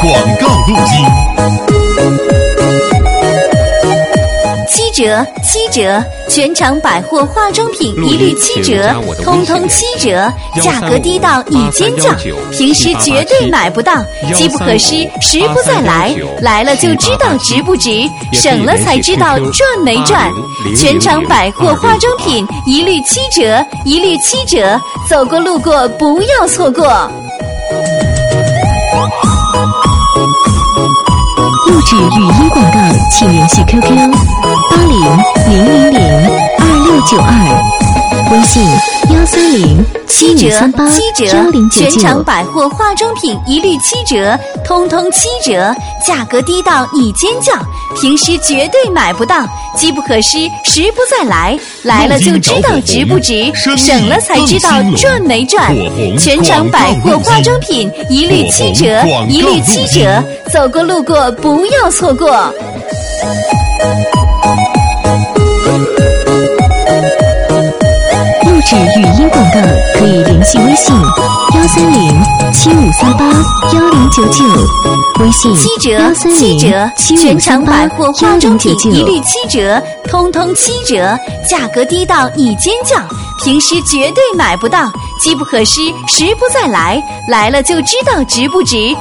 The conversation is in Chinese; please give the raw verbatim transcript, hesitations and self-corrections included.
广告路径。 七折，七折！全场百货化妆品一律七折，通通七折，价格低到你尖叫，平时绝对买不到，机不可失，时不再来，来了就知道值不值，省了才知道赚没赚。全场百货化妆品一律七折，一律七折，走过路过不要错过。 录制语音广告，请联系 Q Q 八零零零零二六九二，微信幺三零七折七折，全场九。 百货化妆品一律七折，通通七折，价格低到你尖叫，平时绝对买不到，机不可失，时不再来，来了就知道值不值，省了才知道赚没赚。全场百货化妆品一律七折，一律七折，走过路过不要错过。 录制语音广告可以联系微信幺三零七五三八幺零九九，微信七折七折，全场百货化妆品一律七折，通通七折，价格低到你尖叫，平时绝对买不到，机不可失，时不再来，来了就知道值不值，